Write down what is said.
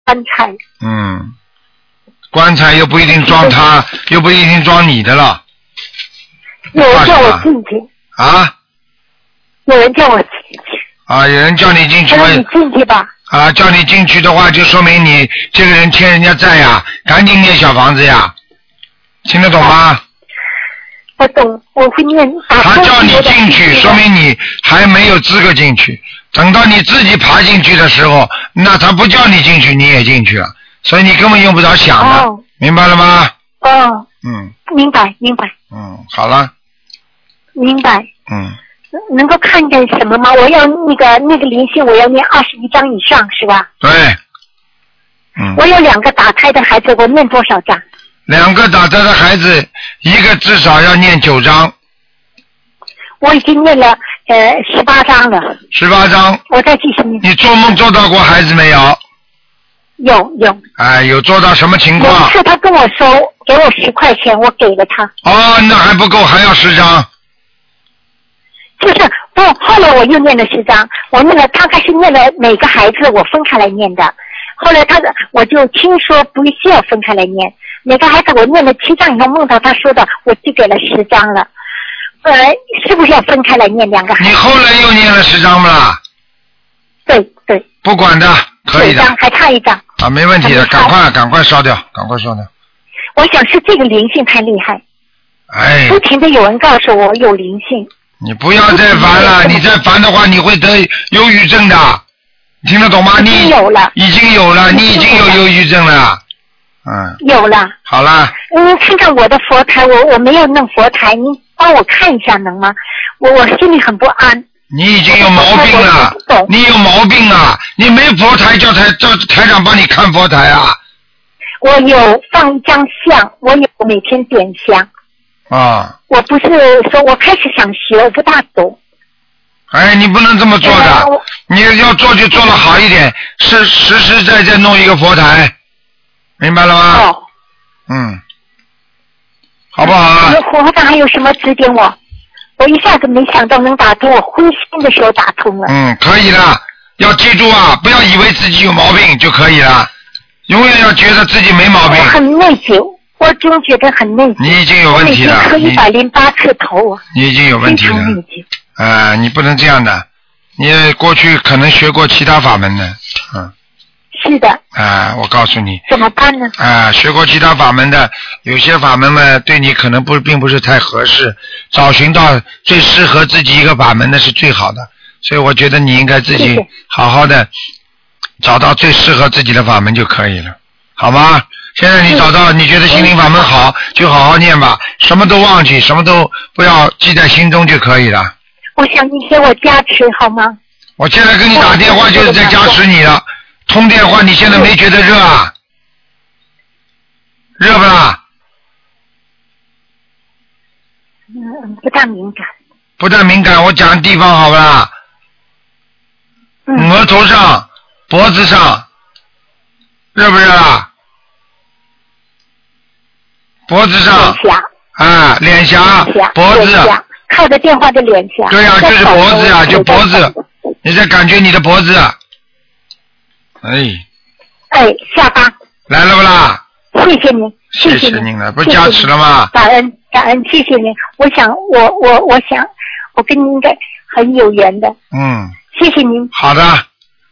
棺材。 棺材又不一定装他，又不一定装你的了。 有人叫我进去。 啊？ 有人叫我进去。 啊，有人叫你进去。 你进去吧。 啊，叫你进去的话，就说明你这个人欠人家债呀，赶紧念小房子呀，听得懂吗？ 我懂，我会念。 他叫你进去，说明你还没有资格进去。等到你自己爬进去的时候，那他不叫你进去，你也进去了，所以你根本用不着想的，明白了吗？明白。好了。 明白。能够看见什么吗？我要那个灵性，我要念21章以上，是吧？ 对。 我有2个打胎的孩子，我念多少章 ？2个打胎的孩子，一个至少要念9章。 我已经念了18章了。 18章。 我再继续念。 你做梦做到过孩子没有？ 有。 哎，有做到什么情况？ 有一次他跟我说给我10块钱，我给了他。 哦，那还不够，还要10章。 就是后来我又念了10章，我念了大概是念了每个孩子我分开来念的。后来我就听说不需要分开来念，每个孩子我念了7章以后梦到他说的，我就给了10章了。是不是要分开来念2个孩子？ 你后来又念了10章不啦？ 对。 不管的，可以的。 还差1章。 啊，没问题的，赶快烧掉， 我想是这个灵性太厉害。 哎。 不停的有人告诉我有灵性。 你不要再烦了，你再烦的话，你会得忧郁症的，听得懂吗？ 已经有了， 你已经有忧郁症了。 有了。 好了。 您看看我的佛台，我没有弄佛台，您帮我看一下能吗？我心里很不安。 你已经有毛病了，你有毛病啊！你没佛台叫台长帮你看佛台啊？ 我有放一张像，我有每天点香。我不是说我开始想学，我不大懂。 哎，你不能这么做的，你要做就做得好一点，实实在在弄一个佛台，明白了吗？好不好啊？ 佛台还有什么指点我？我一下子没想到能打通，我灰心的时候打通了。 可以了，要记住啊，不要以为自己有毛病就可以了，永远要觉得自己没毛病。 我很内疚。我总觉得很内疚。 你已经有问题了。 我已经磕108次头。 你已经有问题了。非常内疚。你不能这样的。你过去可能学过其他法门的。 是的。 我告诉你。 怎么办呢？ 学过其他法门的，有些法门嘛，对你可能并不是太合适。找寻到最适合自己一个法门的是最好的。所以我觉得你应该自己好好的找到最适合自己的法门就可以了，好吗？现在你找到你觉得心灵法门好，就好好念吧，什么都忘记，什么都不要记在心中就可以了。 我想你给我加持好吗？ 我现在跟你打电话就是在加持你了，通电话你现在没觉得热啊？热不啦？ 不大敏感。 不大敏感，我讲地方好不啦？额头上、脖子上，热不热啊？脖子上，脸颊，脖子， 靠着电话的脸颊。 对呀，就是脖子呀，就脖子，你在感觉你的脖子。 下巴。 来了不啦？ 谢谢您， 谢谢您了，不是加持了吗？ 感恩，谢谢您。我想，我跟您应该很有缘的。 嗯。 谢谢您。 好的。